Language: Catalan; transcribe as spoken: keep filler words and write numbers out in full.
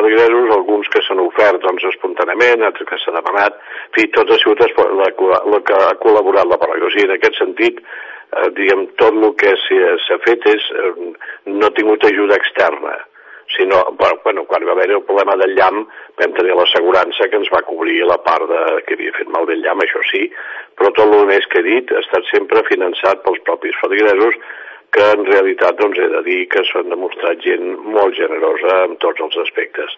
feligresos, alguns que s'han ofert doncs, espontàniament, altres que s'ha demanat, en fi, tot ha sigut la, la que ha col·laborat la parròquia. O sigui, en aquest sentit, eh, diguem, tot el que s'ha fet és, eh, no ha tingut ajuda externa, sinó, bueno, quan va haver el problema del llamp, vam tenir l'assegurança que ens va cobrir la part de, que havia fet mal del llamp, això sí, però tot el més que he dit ha estat sempre finançat pels propis feligresos, que en realitat doncs, he de dir que s'han demostrat gent molt generosa en tots els aspectes.